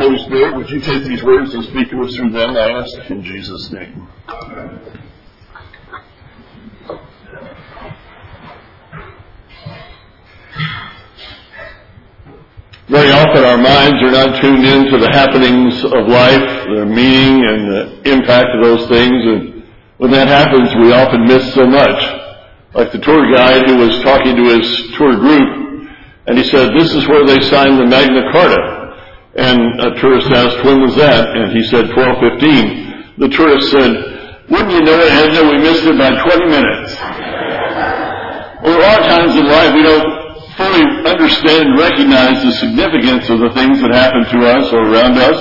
Holy Spirit, would you take these words and speak to us through them, I ask in Jesus' name. Very often our minds are not tuned into the happenings of life, the meaning and the impact of those things, and when that happens we often miss so much. Like the tour guide who was talking to his tour group, and he said, "This is where they signed the Magna Carta." And a tourist asked, "When was that?" And he said, 12:15. The tourist said, "Wouldn't you know it, Edna, we missed it by 20 minutes. Well, a lot of times in life we don't fully understand and recognize the significance of the things that happen to us or around us.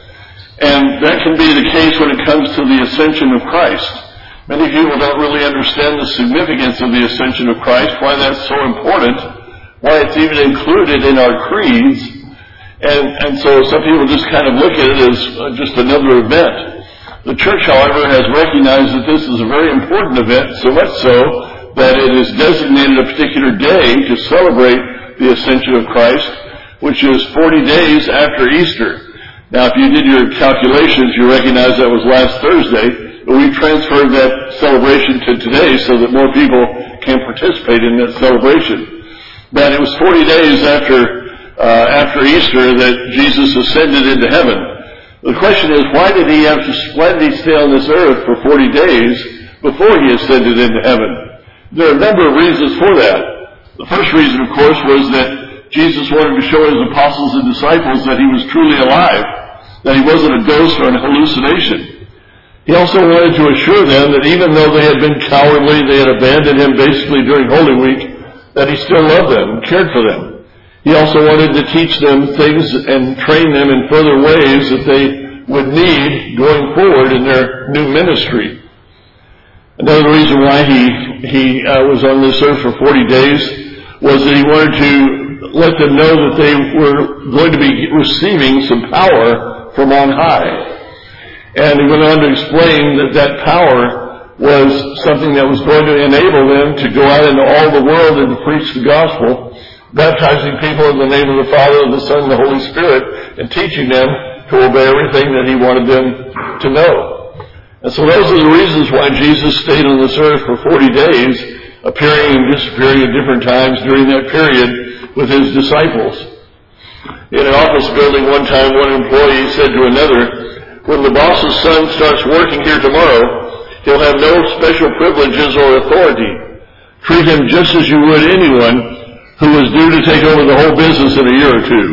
And that can be the case when it comes to the ascension of Christ. Many people don't really understand the significance of the ascension of Christ, why that's so important, why it's even included in our creeds. And so some people just kind of look at it as just another event. The church, however, has recognized that this is a very important event, so much so that it has designated a particular day to celebrate the ascension of Christ, which is 40 days after Easter. Now, if you did your calculations, you recognize that was last Thursday, but we transferred that celebration to today so that more people can participate in that celebration. But it was 40 days after Easter that Jesus ascended into heaven. The question is, why did he stay on this earth for 40 days before he ascended into heaven? There are a number of reasons for that. The first reason, of course, was that Jesus wanted to show his apostles and disciples that he was truly alive, that he wasn't a ghost or an hallucination. He also wanted to assure them that even though they had been cowardly, they had abandoned him basically during Holy Week, that he still loved them and cared for them. He also wanted to teach them things and train them in further ways that they would need going forward in their new ministry. Another reason why he was on this earth for 40 days was that he wanted to let them know that they were going to be receiving some power from on high. And he went on to explain that that power was something that was going to enable them to go out into all the world and to preach the gospel, baptizing people in the name of the Father, and the Son, and the Holy Spirit, and teaching them to obey everything that he wanted them to know. And so those are the reasons why Jesus stayed on this earth for 40 days, appearing and disappearing at different times during that period with his disciples. In an office building one time, one employee said to another, "When the boss's son starts working here tomorrow, he'll have no special privileges or authority. Treat him just as you would anyone who was due to take over the whole business in a year or two."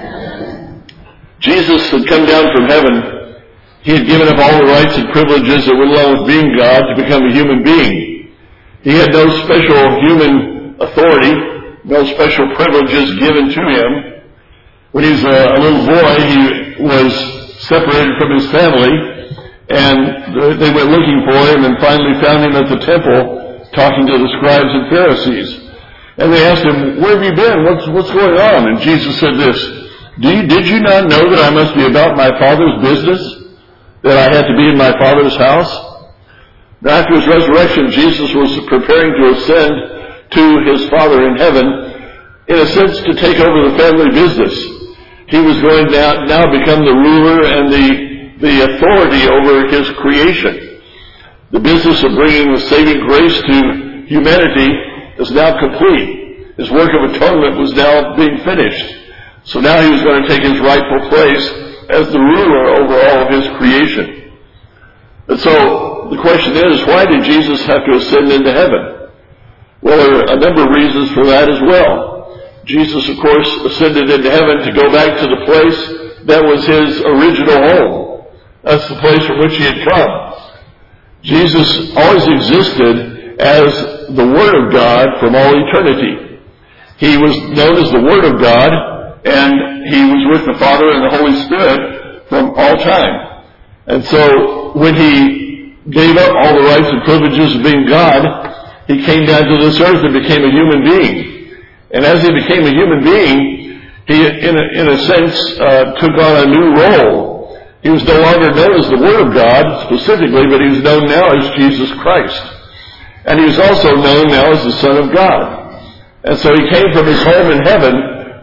Jesus had come down from heaven. He had given up all the rights and privileges that went along with being God to become a human being. He had no special human authority, no special privileges given to him. When he was a little boy, he was separated from his family, and they went looking for him and finally found him at the temple talking to the scribes and Pharisees. And they asked him, "Where have you been? What's going on?" And Jesus said this, Did you not know that I must be about my Father's business? That I had to be in my Father's house?" Now, after his resurrection, Jesus was preparing to ascend to his Father in heaven, in a sense to take over the family business. He was going to now become the ruler and the authority over his creation. The business of bringing the saving grace to humanity is now complete. His work of atonement was now being finished. So now he was going to take his rightful place as the ruler over all of his creation. And so the question is, why did Jesus have to ascend into heaven? Well, there are a number of reasons for that as well. Jesus, of course, ascended into heaven to go back to the place that was his original home. That's the place from which he had come. Jesus always existed as the Word of God from all eternity. He was known as the Word of God, and he was with the Father and the Holy Spirit from all time. And so when he gave up all the rights and privileges of being God, he came down to this earth and became a human being. And as he became a human being, he, in a sense, took on a new role. He was no longer known as the Word of God specifically, but he was known now as Jesus Christ. And he was also known now as the Son of God. And so he came from his home in heaven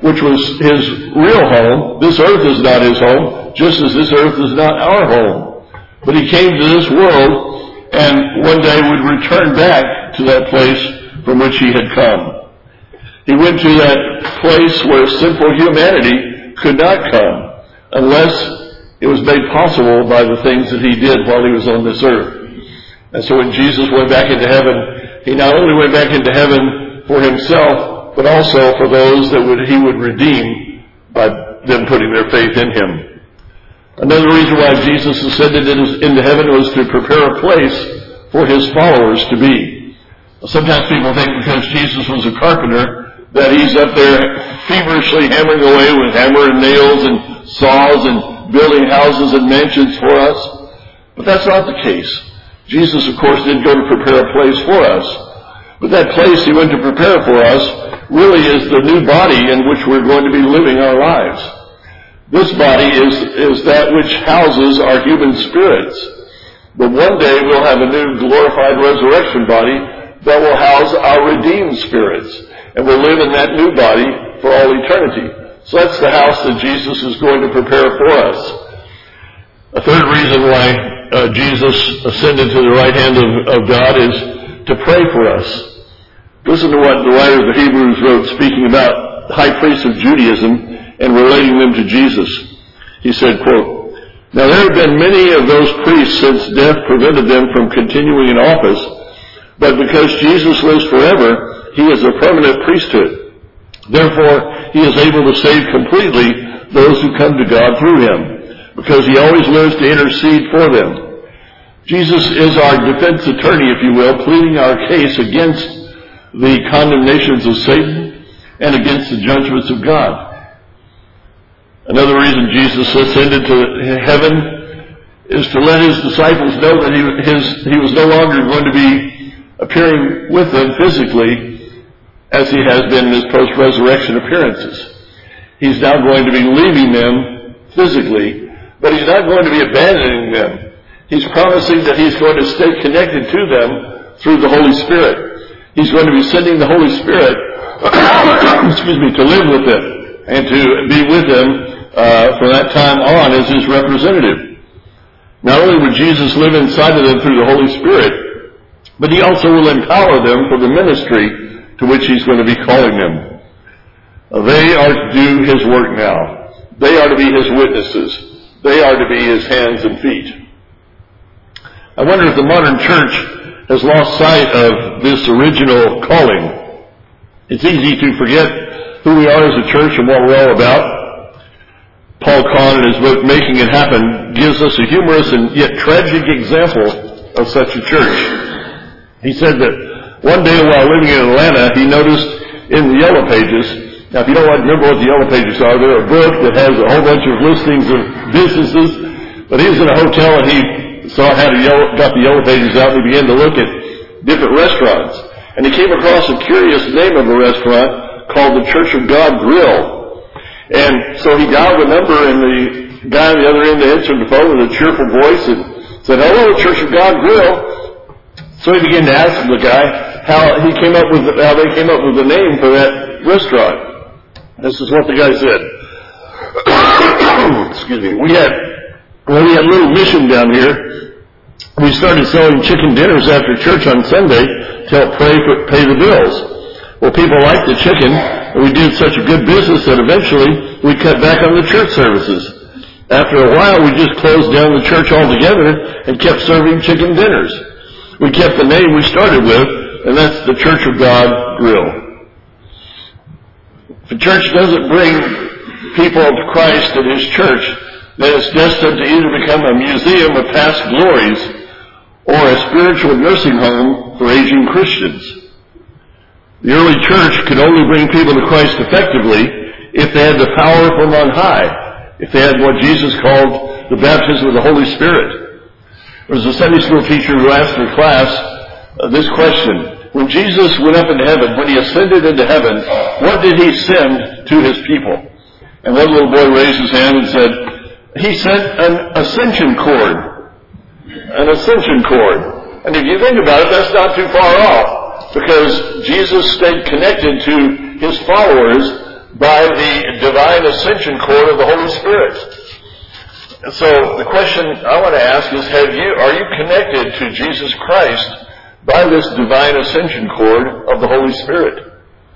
which was his real home. This earth is not his home, just as this earth is not our home. But he came to this world and one day would return back to that place from which he had come. He went to that place where sinful humanity could not come unless it was made possible by the things that he did while he was on this earth. And so when Jesus went back into heaven, he not only went back into heaven for himself, but also for those that he would redeem by them putting their faith in him. Another reason why Jesus ascended into heaven was to prepare a place for his followers to be. Sometimes people think because Jesus was a carpenter that he's up there feverishly hammering away with hammer and nails and saws and building houses and mansions for us. But that's not the case. Jesus, of course, did go to prepare a place for us. But that place he went to prepare for us really is the new body in which we're going to be living our lives. This body is that which houses our human spirits. But one day we'll have a new glorified resurrection body that will house our redeemed spirits. And we'll live in that new body for all eternity. So that's the house that Jesus is going to prepare for us. A third reason why Jesus ascended to the right hand of God is to pray for us. Listen to what the writer of the Hebrews wrote, speaking about the high priests of Judaism and relating them to Jesus. He said, quote, "Now there have been many of those priests since death prevented them from continuing in office, but because Jesus lives forever, he is a permanent priesthood. Therefore, he is able to save completely those who come to God through him, because he always lives to intercede for them." Jesus is our defense attorney, if you will, pleading our case against the condemnations of Satan and against the judgments of God. Another reason Jesus ascended to heaven is to let his disciples know that he was no longer going to be appearing with them physically as he has been in his post-resurrection appearances. He's now going to be leaving them physically, but he's not going to be abandoning them. He's promising that he's going to stay connected to them through the Holy Spirit. He's going to be sending the Holy Spirit to live with them and to be with them from that time on as his representative. Not only would Jesus live inside of them through the Holy Spirit, but he also will empower them for the ministry to which he's going to be calling them. They are to do his work now. They are to be his witnesses. They are to be his hands and feet. I wonder if the modern church has lost sight of this original calling. It's easy to forget who we are as a church and what we're all about. Paul Kahn, in his book, Making It Happen, gives us a humorous and yet tragic example of such a church. He said that one day while living in Atlanta, he noticed in the Yellow Pages, now if you don't remember what the Yellow Pages are, they're a book that has a whole bunch of listings of businesses, but he was in a hotel and he got the Yellow Pages out and he began to look at different restaurants. And he came across a curious name of a restaurant called the Church of God Grill. And so he dialed the number, and the guy on the other end answered the phone with a cheerful voice and said, "Hello, Church of God Grill." So he began to ask the guy how they came up with the name for that restaurant. This is what the guy said. Excuse me. We had a little mission down here. We started selling chicken dinners after church on Sunday to help pay the bills. Well, people liked the chicken, and we did such a good business that eventually we cut back on the church services. After a while, we just closed down the church altogether and kept serving chicken dinners. We kept the name we started with, and that's the Church of God Grill. If the church doesn't bring people to Christ in his church, then it's destined to either become a museum of past glories or a spiritual nursing home for aging Christians. The early church could only bring people to Christ effectively if they had the power from on high, if they had what Jesus called the baptism of the Holy Spirit. There was a Sunday school teacher who asked her class this question: when Jesus went up into heaven, when he ascended into heaven, what did he send to his people? And one little boy raised his hand and said, he sent an ascension cord. An ascension cord. And if you think about it, that's not too far off, because Jesus stayed connected to his followers by the divine ascension cord of the Holy Spirit. And so the question I want to ask is, are you connected to Jesus Christ by this divine ascension cord of the Holy Spirit?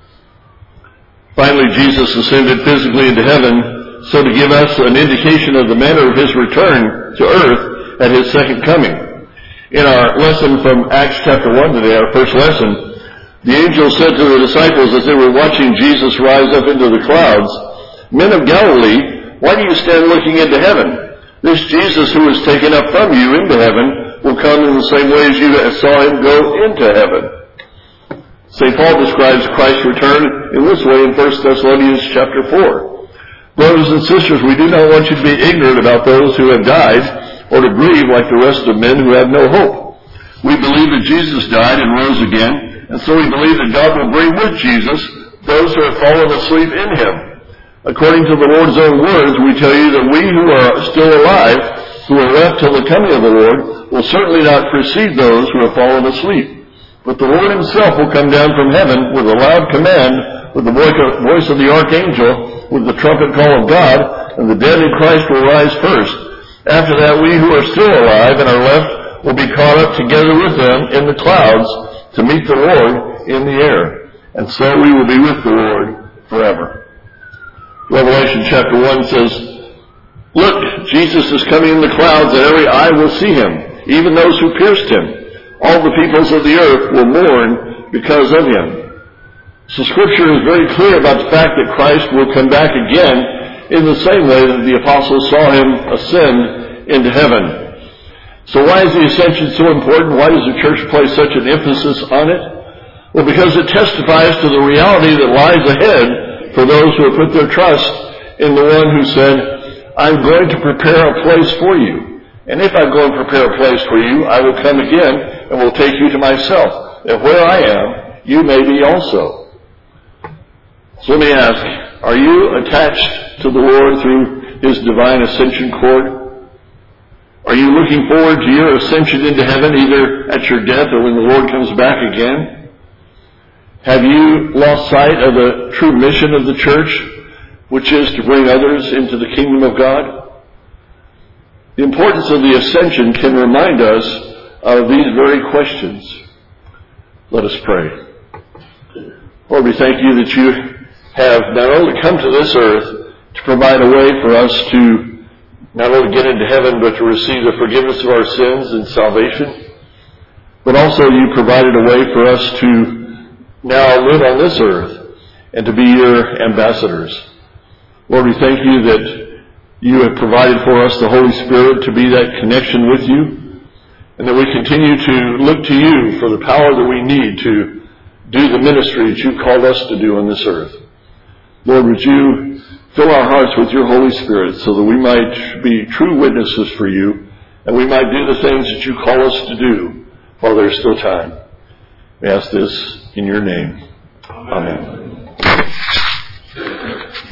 Finally, Jesus ascended physically into heaven, so to give us an indication of the manner of his return to earth at his second coming. In our lesson from Acts chapter 1 today, our first lesson, the angel said to the disciples as they were watching Jesus rise up into the clouds, "Men of Galilee, why do you stand looking into heaven? This Jesus who was taken up from you into heaven will come in the same way as you saw him go into heaven." St. Paul describes Christ's return in this way in 1 Thessalonians chapter 4. Brothers and sisters, we do not want you to be ignorant about those who have died, or to grieve like the rest of men who have no hope. We believe that Jesus died and rose again, and so we believe that God will bring with Jesus those who have fallen asleep in him. According to the Lord's own words, we tell you that we who are still alive, who are left till the coming of the Lord, will certainly not precede those who have fallen asleep. But the Lord himself will come down from heaven with a loud command, with the voice of the archangel, with the trumpet call of God, and the dead in Christ will rise first. After that, we who are still alive and are left will be caught up together with them in the clouds to meet the Lord in the air. And so we will be with the Lord forever. Revelation chapter 1 says, "Look, Jesus is coming in the clouds, and every eye will see him, even those who pierced him. All the peoples of the earth will mourn because of him." So Scripture is very clear about the fact that Christ will come back again in the same way that the apostles saw him ascend into heaven. So why is the ascension so important? Why does the church place such an emphasis on it? Well, because it testifies to the reality that lies ahead for those who have put their trust in the one who said, "I'm going to prepare a place for you. And if I go and prepare a place for you, I will come again and will take you to myself. And where I am, you may be also." So let me ask, are you attached to the Lord through his divine ascension cord? Are you looking forward to your ascension into heaven, either at your death or when the Lord comes back again? Have you lost sight of the true mission of the church, which is to bring others into the kingdom of God? The importance of the ascension can remind us of these very questions. Let us pray. Lord, we thank you that you have not only come to this earth to provide a way for us to not only get into heaven, but to receive the forgiveness of our sins and salvation, but also you provided a way for us to now live on this earth and to be your ambassadors. Lord, we thank you that you have provided for us the Holy Spirit to be that connection with you, and that we continue to look to you for the power that we need to do the ministry that you called us to do on this earth. Lord, would you fill our hearts with your Holy Spirit so that we might be true witnesses for you, and we might do the things that you call us to do while there's still time. We ask this in your name. Amen.